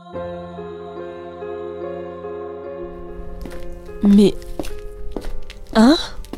Mais... Hein?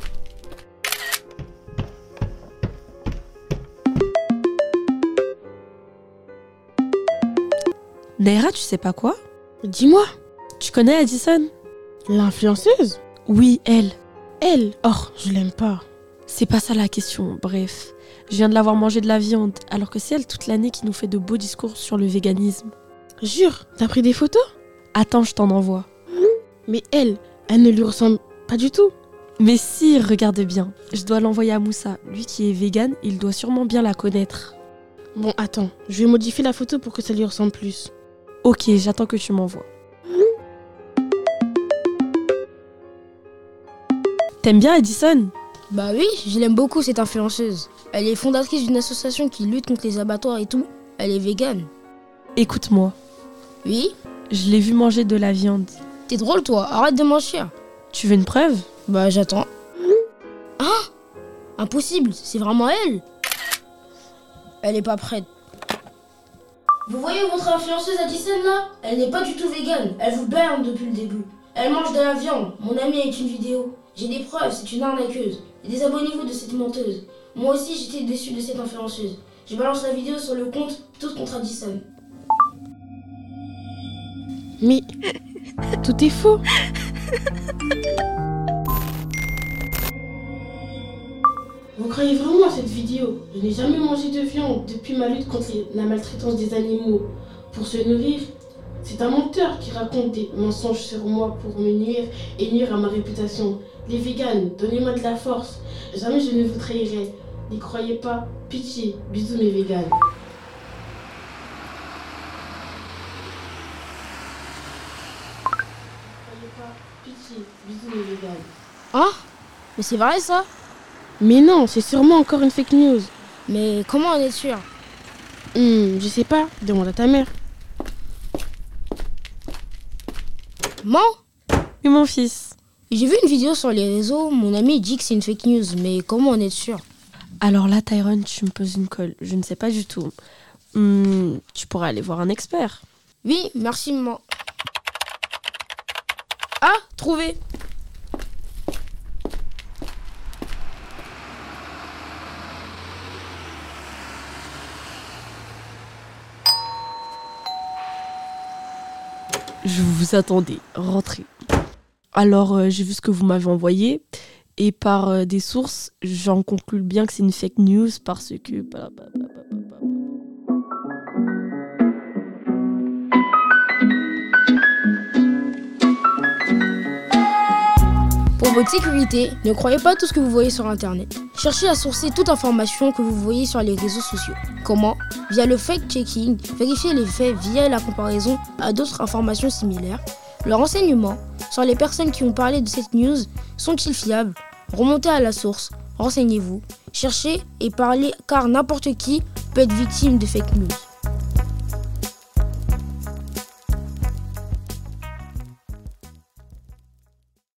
Naira, tu sais pas quoi? Dis-moi, Tu connais Addison? l'influenceuse? Oui, elle. Elle? Oh, je l'aime pas. C'est pas ça la question, bref. Je viens de la voir manger de la viande, alors que c'est elle toute l'année qui nous fait de beaux discours sur le véganisme. Jure, t'as pris des photos? Attends, je t'en envoie. Mais elle ne lui ressemble pas du tout. Mais si, regarde bien. Je dois l'envoyer à Moussa. Lui qui est vegan, il doit sûrement bien la connaître. Bon, attends, je vais modifier la photo pour que ça lui ressemble plus. Ok, j'attends que tu m'envoies. T'aimes bien Addison? Bah oui, je l'aime beaucoup cette influenceuse. Elle est fondatrice d'une association qui lutte contre les abattoirs et tout. Elle est végane. Écoute-moi, Oui? je l'ai vue manger de la viande. T'es drôle toi, arrête de mentir. Tu veux une preuve? Bah j'attends. Hein? Impossible, c'est vraiment elle? Elle est pas prête. Vous voyez votre influenceuse Addison là? Elle n'est pas du tout végane, elle vous berne depuis le début. Elle mange de la viande, mon ami est une vidéo. J'ai des preuves, c'est une arnaqueuse. Et désabonnez-vous de cette menteuse. Moi aussi j'étais déçu de cette influenceuse. Je balance la vidéo sur le compte Tous contre Addison. Mais tout est faux. Vous croyez vraiment à cette vidéo? Je n'ai jamais mangé de viande depuis ma lutte contre la maltraitance des animaux. Pour se nourrir, c'est un menteur qui raconte des mensonges sur moi pour me nuire et nuire à ma réputation. Les véganes, donnez-moi de la force. Jamais je ne vous trahirai. N'y croyez pas. Pitié. Bisous mes véganes. Pitié, bisous les véganes. Hein? Mais c'est vrai ça? Mais non, c'est sûrement encore une fake news. Mais comment en être sûr? Je sais pas, demande à ta mère. Maman? Oui, mon fils. J'ai vu une vidéo sur les réseaux, mon ami dit que c'est une fake news, mais comment en être sûr? Alors là, Tyrone, tu me poses une colle. Je ne sais pas du tout. Tu pourrais aller voir un expert. Oui, merci maman. Ah, trouvé! Je vous attendais. Rentrez. Alors, j'ai vu ce que vous m'avez envoyé. Et par des sources, j'en conclus bien que c'est une fake news parce que... Pour votre sécurité, ne croyez pas tout ce que vous voyez sur internet. Cherchez à sourcer toute information que vous voyez sur les réseaux sociaux. Comment? Via le fact-checking, vérifiez les faits via la comparaison à d'autres informations similaires. Le renseignement sur les personnes qui ont parlé de cette news sont-ils fiables? Remontez à la source, renseignez-vous, cherchez et parlez car n'importe qui peut être victime de fake news.